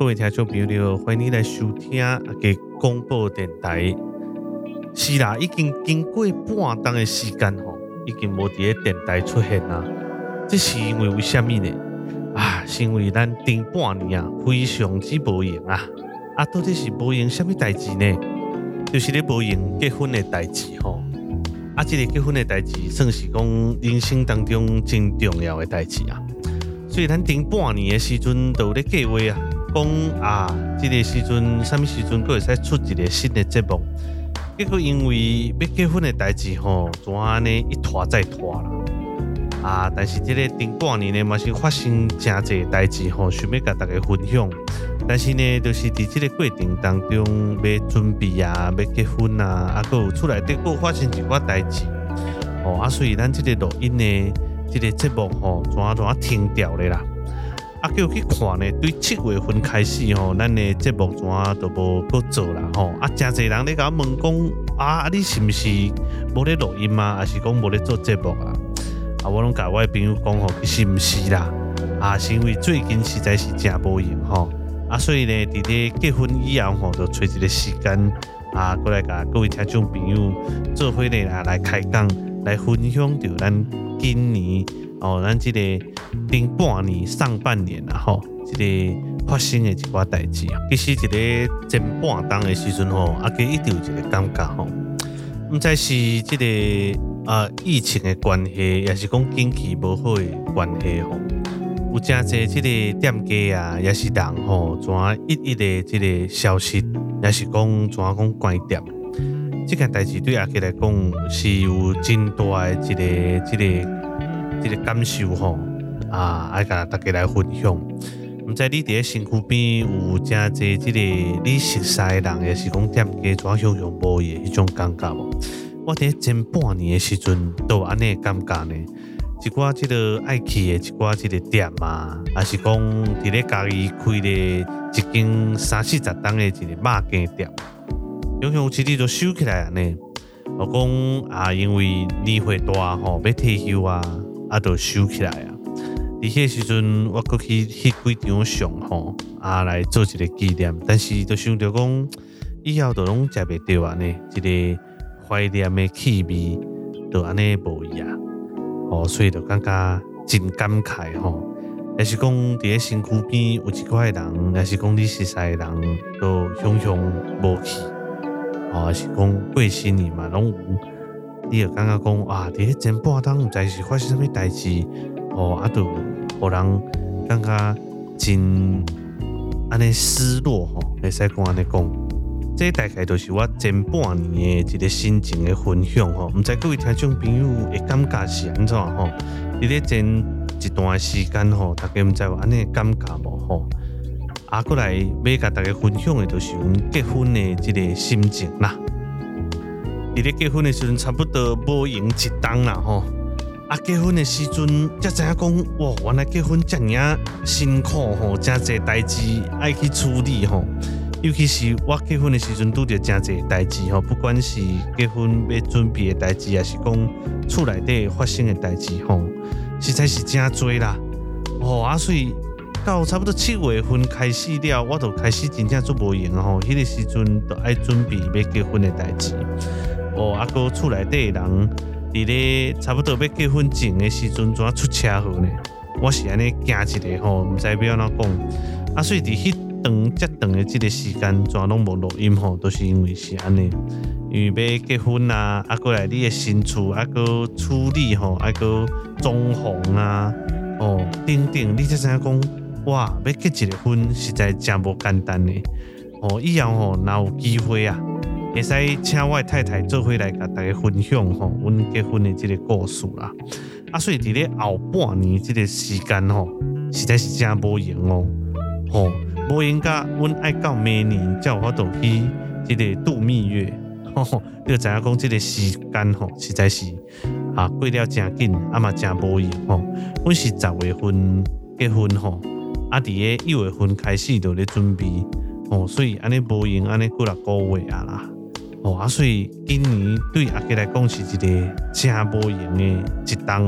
各位听众朋友，欢迎你来收听个广播电台。是啦，已经经过半冬的时间吼，已经无伫咧电台出现啦。这是因为什么呢？是因为咱顶半年非常之无闲啊！到底是无闲什么代志呢？就是咧无闲结婚的代志吼。这个结婚的代志算是讲人生当中真重要的代志啊。所以咱顶半年的时阵，就有咧计划讲这个时阵什么时阵佫会使出一个新的节目。结果因为要结婚的代志吼，怎安尼一拖再拖啦。但是这个顶半年呢，嘛是发生真侪代志吼，想要甲大家分享。但是呢，就是伫这个过程当中，要准备要结婚佫有厝内底佫发生一寡代志。所以咱这个录音呢，这个节目吼，怎停掉咧啦？叫去看呢，对7月份开始吼，咱的节目都无搁做啦吼。真侪人咧甲我问讲你是毋是无咧录音吗？还是讲无咧做节目啊？我拢甲我的朋友讲吼，其实毋是啦。是因为最近实在是真无闲吼。所以呢，伫咧结婚以后吼，就找一个时间过来甲各位听众朋友做伙咧来开讲，来分享着咱今年咱这个顶半年上半年吼，这个发生的一寡代志。其实一个前半冬的时阵吼，一直有一个感觉吼，毋知是这个疫情的关系，也是讲经济无好的关系吼。有真侪这个店家也是人吼，怎一的这个消息，也是讲怎讲关店。这件代志对阿基来讲是有真大的这个感受吼，爱甲大家来分享。毋知你伫咧身躯边有真侪这个你熟悉的人，也是讲店家怎样无的迄种感觉无？我伫咧前半年的时阵都有安尼的感觉呢。一寡即个爱去的一寡即个店还是讲伫咧家己开咧一间30-40档的一个肉羹店，常常有一日就收起来呢。我讲因为年岁大吼，要退休就收起来伫迄个时阵，我过去几场上吼来做一个纪念，但是就想着讲以后就拢食袂着呢，一个怀念的气味就安尼无去所以就感觉真感慨吼。也是讲伫咧身躯边有一寡人，也是讲你熟悉的人，都常常无去。也是讲过身去嘛，拢有。你就感觉讲伫咧前半冬，毋知是发生什么代志，就互人感觉真安尼失落吼，会使讲安尼讲。这大概就是我前半年的一个心情的分享吼，毋知各位听众朋友的感觉是安怎吼？伫咧前一段时间吼，大家毋知有安尼感觉无吼？过来要甲大家分享的，就是阮结婚的这个心情啦。伫咧结婚的时阵，差不多无闲一冬啦吼。结婚的时阵，才知影讲哇，原来结婚遮尔辛苦吼，真侪代志爱去处理吼。尤其是我结婚的时阵，拄着真侪代志吼，不管是结婚要准备的代志，也是讲厝内底发生的代志吼，实在是真多啦。所以到差不多7月份开始了，我就开始真正做无闲吼。迄个时阵就爱准备要结婚的代志。个厝内底的人伫咧差不多要结婚前的时阵，怎出车祸呢？我是安尼惊一个吼，毋知要安怎讲。所以伫迄遮长的这个时间，怎拢无录音吼，都是因为是安尼，因为要结婚过来你的新厝，个处理吼，个装潢等等，你才知影讲，哇，要结一个婚，实在真无简单的。以后若有机会会使请我的太太做伙来甲大家分享阮结婚的这个故事啦。所以伫咧后半年这个时间实在是真无闲无闲甲阮爱到明年才有法度去这个度蜜月，你就知影讲这个时间实在是过了真紧，嘛真无闲阮是10月份结婚伫咧1月份开始就咧准备所以安尼无闲安尼过6个月啦。所以今年对阿基来讲是一个真无闲的一冬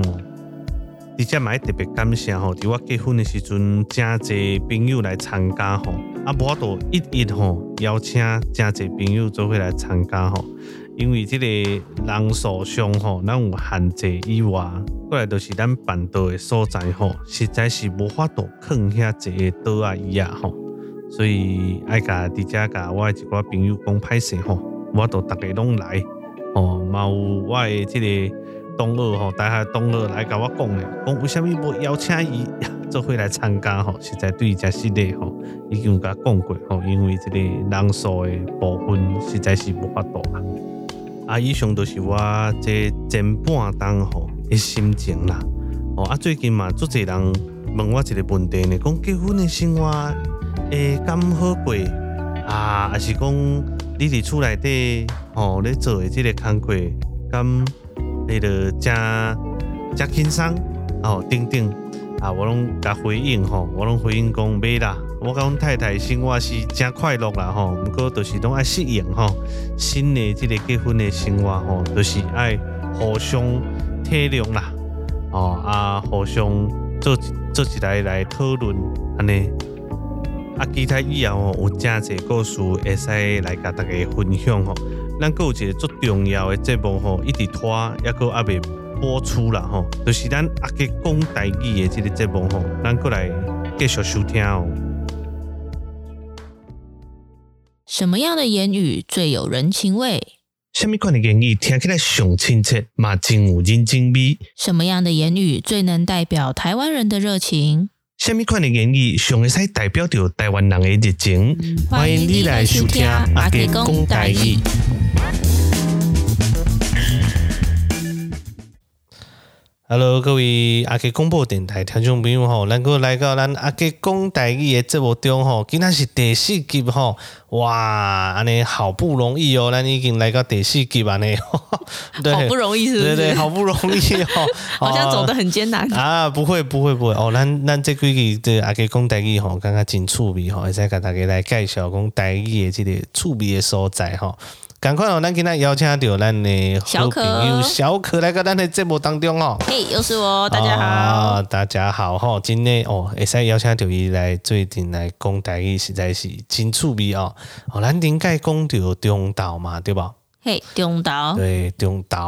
而且嘛特别感谢伫我结婚的时阵，真侪朋友来参加无法度一吼邀请真侪朋友做伙来参加吼，因为这个人数上吼，咱有限制以外，过来就是咱办桌的所在吼，实在是无法度放遐侪桌啊椅啊吼，所以爱甲伫遮甲我的一寡朋友讲歹势吼，无法度大家拢来吼，嘛有我的这个同学吼，大学同学来甲我讲诶，讲为虾米无邀请伊做伙来参加吼，实在对伊真失礼吼，已经有甲讲过吼，因为这个人数的部分实在是无法度啦。以上都是我这前半冬吼的心情啦。最近嘛，足侪人问我一个问题呢，讲结婚的生活会敢好过还是讲你伫厝内底咧做的这个工作敢会着真轻松等等我拢甲回应我拢回应讲袂啦。我甲阮太太生活是真快乐啦不过就是拢爱适应新的这个结婚的生活就是爱互相体谅啦互相做一来讨论安尼其他以后有真侪故事会使来甲大家分享咱阁有一个最重要的节目一直拖还阁还未播出啦就是咱阿家讲台语的这个节目咱阁来继续收听什么样的言语最有人情味？ 什么款的言语听起来上亲切，嘛真有人情味？ 什么样的言语最能代表台湾人的热情？ 什么款的言语上会使代表着台湾人的热情？欢迎你来收听阿家讲台语。Hello， 各位阿家广播电台听众朋友咱又来到咱阿家讲台语的节目中今仔是第4集哇，安尼好不容易咱已经来到第4集安尼好不容易是不是？ 对，好不容易好像走得很艰难不会咱这几集的阿家讲台语感觉真趣味会使甲大家来介绍讲台语的这个趣味的所在赶快咱今天邀请到咱的好朋友小可来到咱的节目当中嘿，又是我，大家好大家好今天会使邀请到伊来最近来讲台语实在是真趣味咱顶解讲到中岛嘛对吧？ 嘿，中岛对中岛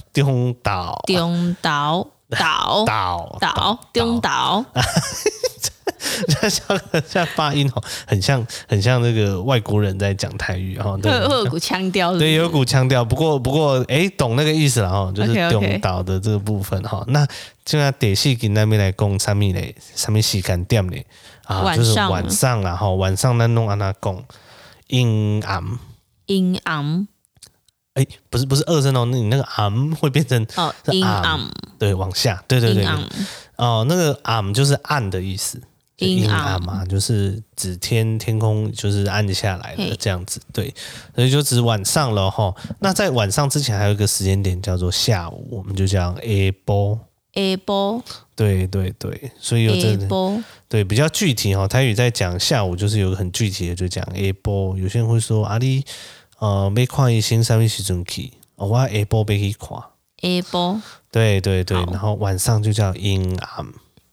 像发音很像那个外国人在讲台语会有股腔调对，有股腔调。不过懂那个意思了就是中岛的这个部分那现在第4集那边来讲什么时间点呢就是晚上啦晚上咱弄安那讲阴暗不是二声你那个会变成阴暗对往下对那个暗就是暗的意思阴暗嘛，就是指天空就是暗下来了这样子对，所以就指晚上了那在晚上之前还有一个时间点叫做下午，我们就讲下晡对，所以有这个对比较具体台语在讲下午就是有个很具体的就讲下晡，有些人会说你要看医生什么时阵去我下晡要去看下晡对然后晚上就叫阴暗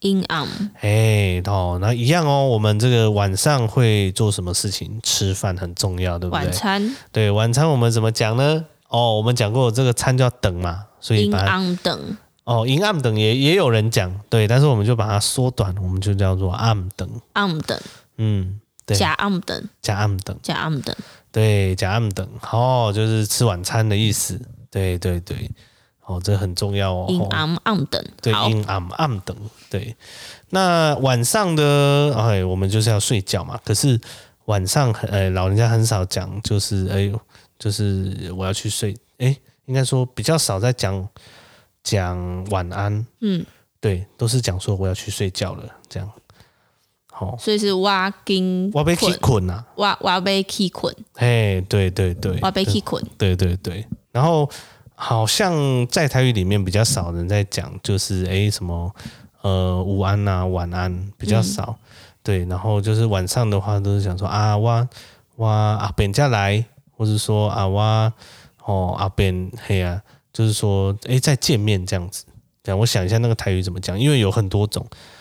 那一样我们这个晚上会做什么事情？吃饭很重要，对不对？ 晚餐对，晚餐我们怎么讲呢？我们讲过这个餐叫等嘛，所以阴暗等阴暗等也有人讲，对，但是我们就把它缩短，我们就叫做暗等。对， 假暗等， 对，假暗等，就是吃晚餐的意思，对。这很重要阴暗等， 对，阴暗等，对。那晚上的我们就是要睡觉嘛。可是晚上老人家很少讲，就是我要去睡，应该说比较少在讲晚安，对，都是讲说我要去睡觉了，这样。 所以是我要去困啊， 我要去困， 对， 我要去困， 对。然后好像在台语里面比较少人在讲，就是什么午安啊、晚安比较少，对。然后就是晚上的话，都是讲说我阿扁家来，或者说我阿扁就是说再见面这样子。这样我想一下那个台语怎么讲，因为有很多种。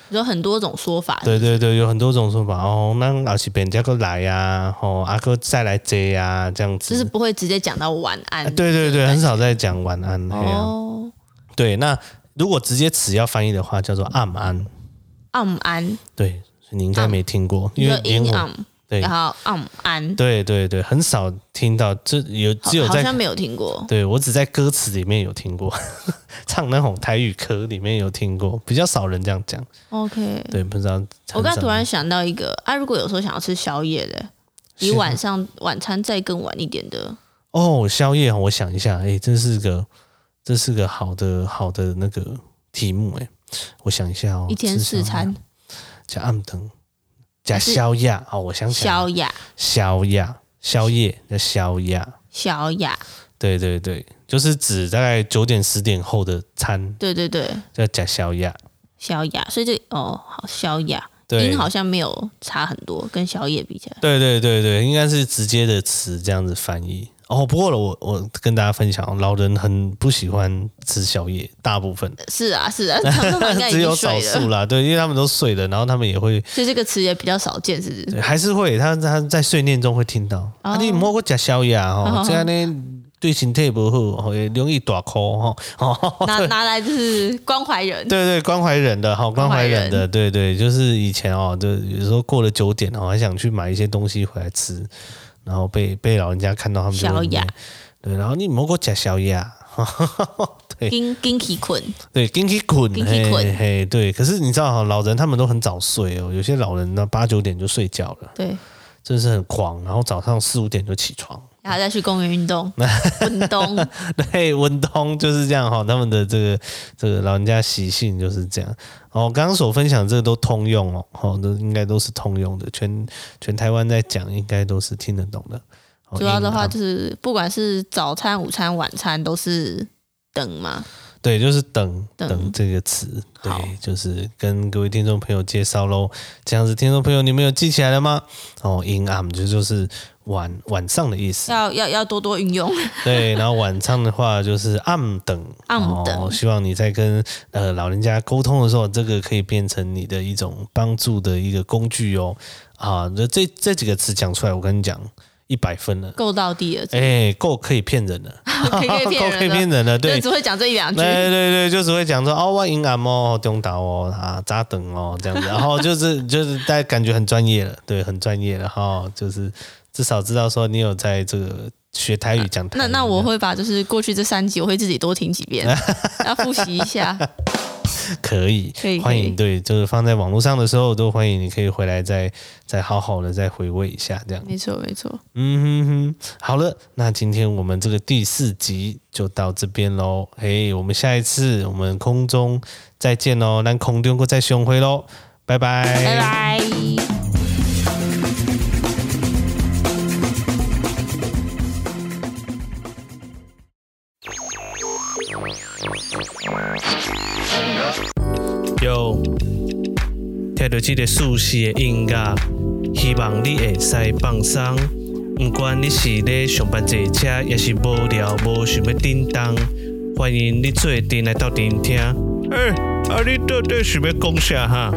有很多种说法。 对对对，有很多种说法哦。那老是别人家个来呀，哦，阿哥再来接呀，这样子。 就是不会直接讲到晚安。 对对对，很少在讲晚安。 哦， 对，那如果直接词要翻译的话，叫做暗安。 暗安。 对，你应该没听过，因为阴暗。 对， 然后暗安。 对对对，很少听到，只有在好像没有听过。 对，我只在歌词里面有听过，唱那种台语歌里面有听过，比较少人这样讲。 OK。 对，不知道。 我刚才突然想到一个如果有时候想要吃宵夜的，比晚餐再更晚一点的。 哦，宵夜，我想一下，这是个好的那个题目，我想一下哦， 一天4餐， 加暗灯。加宵夜哦，我想起来了，宵夜叫宵夜，对对对，就是指大概9点10点后的餐， 对对对， 叫加宵夜， 所以好宵夜， 音好像没有差很多，跟宵夜比起来， 对对对对，应该是直接的词这样子翻译。哦，不过我跟大家分享，老人很不喜欢吃宵夜，大部分是啊，他们应该已经睡了， 只有少数啦，对，因为他们都睡了，然后他们也会， 所以这个词也比较少见，是不是？ 对，还是会，他在睡念中会听到，你摸过吃宵夜哦，这样呢对身体不好，也容易大哭哈， 拿来就是关怀人， 对对，关怀人的，关怀人的，对对，就是以前就有时候过了9点还想去买一些东西回来吃。然后被老人家看到他们宵夜， 对，然后你莫给我吃宵夜，对， 紧去困， 对，紧去困，嘿，对。可是你知道老人他们都很早睡哦，有些老人呢8、9点就睡觉了， 对， 真是很狂。然后早上4、5点就起床， 然后再去公园运动，温冬， 对，温冬就是这样他们的这个老人家习性就是这样。刚刚所分享这个都通用都应该都是通用的，全台湾在讲应该都是听得懂的。 主要的话就是不管是早餐、午餐、晚餐都是等嘛。 对，就是等这个词，对，就是跟各位听众朋友介绍咯。这样子，听众朋友你们有记起来了吗？阴暗就是晚上的意思， 要多多运用。 对，然后晚上的话就是暗等，希望你在跟老人家沟通的时候，这个可以变成你的一种帮助的一个工具哦。这几个词讲出来，我跟你讲。100分了， 够到底了， 够可以骗人了， 可以骗人了，对，只会讲这1、2句， 对对对，就只会讲说我阴暗中岛早等这样子，然后就是大家感觉很专业了，对，很专业了就是至少知道说你有在这个学台语讲台语。 那我会把就是过去这3集我会自己多听几遍，要复习一下。 可以，欢迎，对，就是放在网络上的时候都欢迎，你可以回来再好好的再回味一下，这样。 没错。 好了，那今天我们这个第4集就到这边咯。我们下一次我们空中再见咯，咱空中再相会咯，拜拜， 拜拜。 有听到这个舒适的音乐，希望你会使放松。不管你是咧上班坐车，也是无聊无想要叮当，欢迎你做阵来到阵听。你到底想要讲啥哈？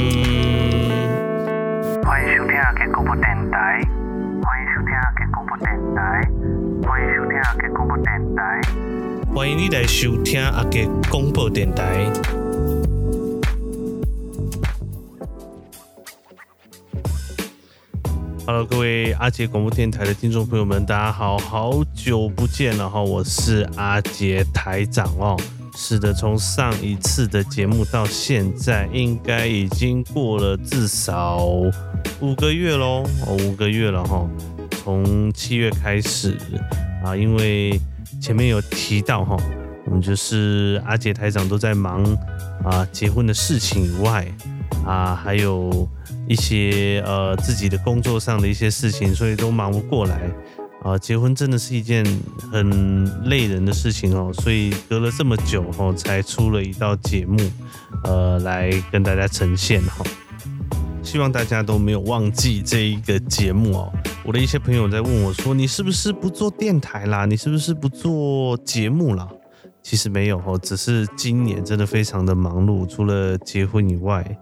欢迎收听阿杰广播电台，欢迎收听阿杰广播电台，欢迎收听阿杰广播电台， 欢迎你来收听阿杰广播电台。Hello， 各位阿杰广播电台的听众朋友们，大家好，好久不见了我是阿杰台长是的，从上一次的节目到现在，应该已经过了至少5个月咯，5个月了从7月开始因为前面有提到我们就是阿杰台长都在忙结婚的事情以外还有一些自己的工作上的一些事情，所以都忙不过来结婚真的是一件很累人的事情所以隔了这么久才出了一道节目来跟大家呈现希望大家都没有忘记这一个节目我的一些朋友在问我说，你是不是不做电台啦？你是不是不做节目啦？其实没有只是今年真的非常的忙碌，除了结婚以外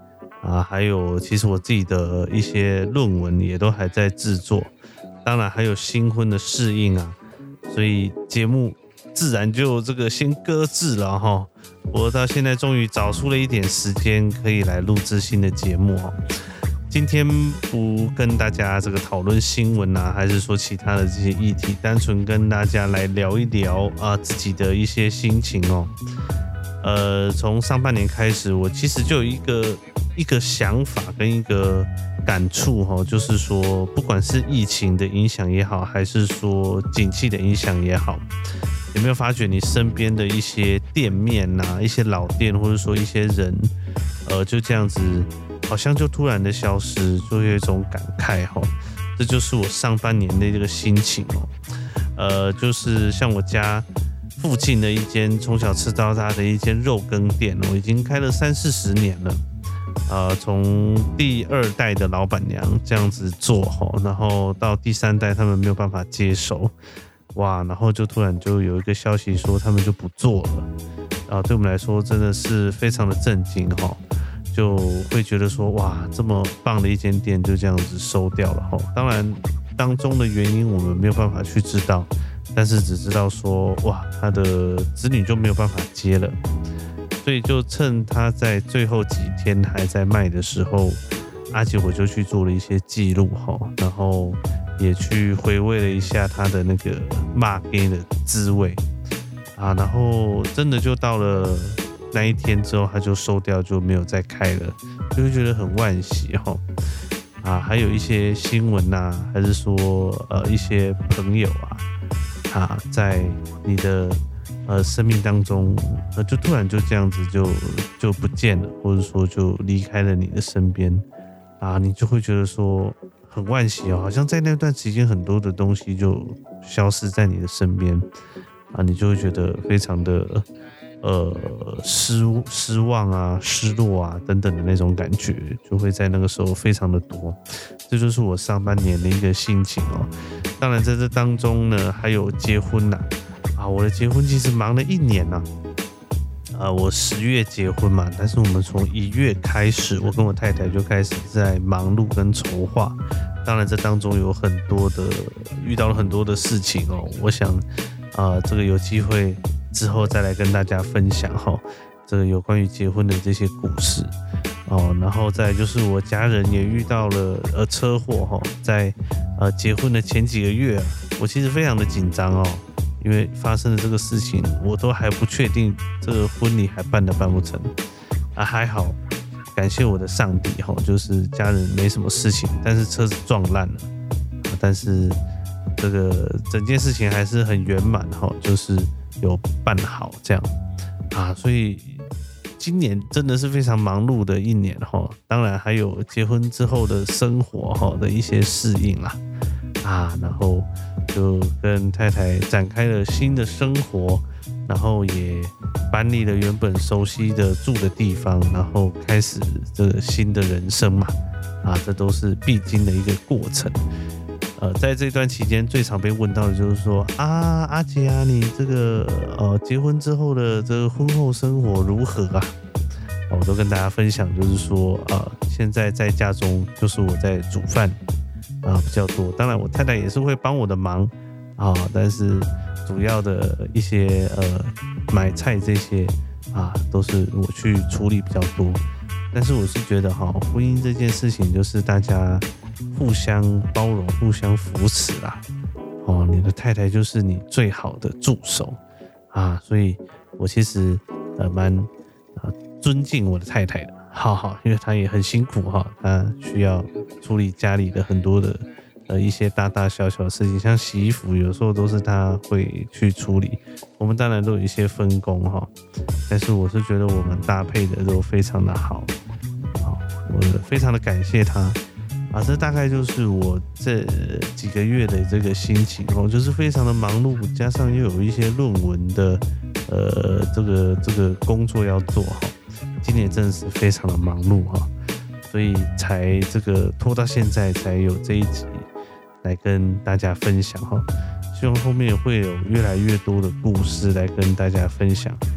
还有其实我自己的一些论文也都还在制作，当然还有新婚的适应啊，所以节目自然就这个先搁置了哈。我到现在终于找出了一点时间可以来录制新的节目哈。今天不跟大家这个讨论新闻啊，还是说其他的这些议题，单纯跟大家来聊一聊自己的一些心情哦。从上半年开始，我其实就有一个想法跟一个感触哈，就是说，不管是疫情的影响也好，还是说景气的影响也好，有没有发觉你身边的一些店面啊，一些老店，或者说一些人，就这样子，好像就突然的消失，就有一种感慨哈。这就是我上半年的这个心情哦。就是像我家附近的一间从小吃到大的一间肉羹店哦，已经开了30-40年了。从第2代的老板娘这样子做吼，然后到第3代他们没有办法接手，哇，然后就突然就有一个消息说他们就不做了，对我们来说真的是非常的震惊吼，就会觉得说哇，这么棒的一间店就这样子收掉了吼。当然当中的原因我们没有办法去知道，但是只知道说哇，他的子女就没有办法接了。所以就趁他在最后几天还在卖的时候，阿杰我就去做了一些记录哈，然后也去回味了一下他的那个骂给的滋味然后真的就到了那一天之后，他就收掉，就没有再开了，就会觉得很惋惜哈。还有一些新闻还是说一些朋友在你的生命当中，就突然就这样子就不见了，或者说就离开了你的身边你就会觉得说很惋惜好像在那段期间很多的东西就消失在你的身边你就会觉得非常的失望失落等等的那种感觉，就会在那个时候非常的多。这就是我上半年的一个心情当然在这当中呢，还有结婚我的结婚其实忙了1年我10月结婚嘛，但是我们从1月开始，我跟我太太就开始在忙碌跟筹划。当然这当中有很多的遇到了很多的事情我想这个有机会之后再来跟大家分享这个有关于结婚的这些故事然后再来就是我家人也遇到了车祸在结婚的前几个月我其实非常的紧张因为发生的这个事情，我都还不确定这个婚礼还办不成还好，感谢我的上帝就是家人没什么事情，但是车子撞烂了但是这个整件事情还是很圆满就是有办好这样所以今年真的是非常忙碌的1年当然还有结婚之后的生活的一些适应啦然后就跟太太展开了新的生活，然后也搬离了原本熟悉的住的地方，然后开始这个新的人生嘛这都是必经的一个过程。在这段期间最常被问到的就是说阿杰你这个结婚之后的这个婚后生活如何我都跟大家分享，就是说现在在家中就是我在煮饭比较多，当然我太太也是会帮我的忙但是主要的一些买菜这些都是我去处理比较多。但是我是觉得婚姻这件事情就是大家互相包容、互相扶持啦你的太太就是你最好的助手所以我其实蛮尊敬我的太太的因为她也很辛苦她需要处理家里的很多的一些大大小小的事情，像洗衣服有时候都是她会去处理，我们当然都有一些分工但是我是觉得我们搭配的都非常的好我非常的感谢她这大概就是我这几个月的这个心情就是非常的忙碌，加上又有一些论文的这个工作要做今年真的是非常的忙碌所以才这个拖到现在才有这一集来跟大家分享希望后面会有越来越多的故事来跟大家分享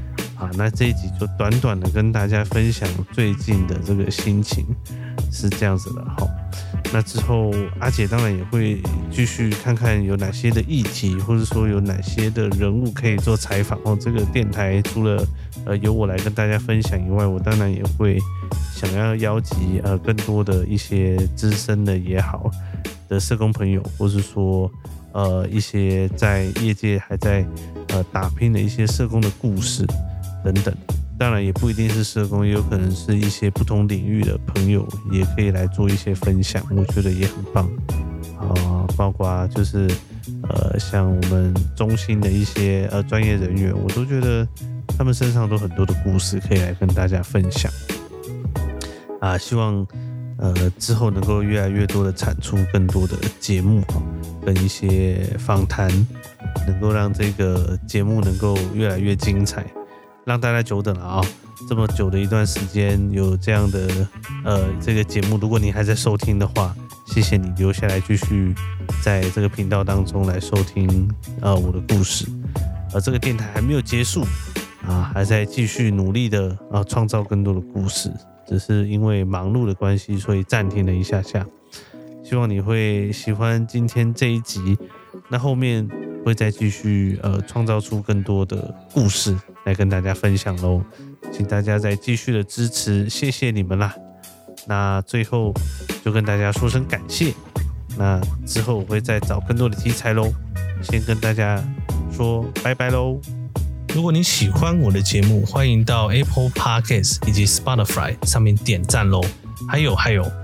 啊，那这一集就短短的跟大家分享最近的这个心情是这样子的。好，那之后阿姐当然也会继续看看有哪些的议题，或者说有哪些的人物可以做采访哦。这个电台除了由我来跟大家分享以外，我当然也会想要邀集更多的一些资深的也好的社工朋友，或是说一些在业界还在打拼的一些社工的故事等等。当然也不一定是社工，也有可能是一些不同领域的朋友也可以来做一些分享，我觉得也很棒包括就是像我们中心的一些专业人员，我都觉得他们身上都很多的故事可以来跟大家分享希望之后能够越来越多的产出更多的节目跟一些访谈，能够让这个节目能够越来越精彩，让大家久等了这么久的一段时间有这样的这个节目，如果你还在收听的话，谢谢你留下来继续在这个频道当中来收听我的故事。这个电台还没有结束还在继续努力的创造更多的故事，只是因为忙碌的关系，所以暂停了一下下。希望你会喜欢今天这一集，那后面会再继续创造出更多的故事来跟大家分享咯，请大家再继续的支持，谢谢你们啦。那最后就跟大家说声感谢，那之后我会再找更多的题材咯，先跟大家说拜拜咯。如果你喜欢我的节目，欢迎到 Apple Podcast 以及 Spotify 上面点赞咯。还有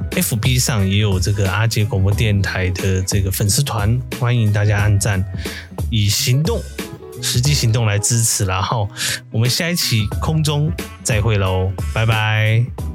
FB 上也有这个阿杰广播电台的这个粉丝团，欢迎大家按赞，以实际行动来支持啦。我们下一期空中再会咯，拜拜。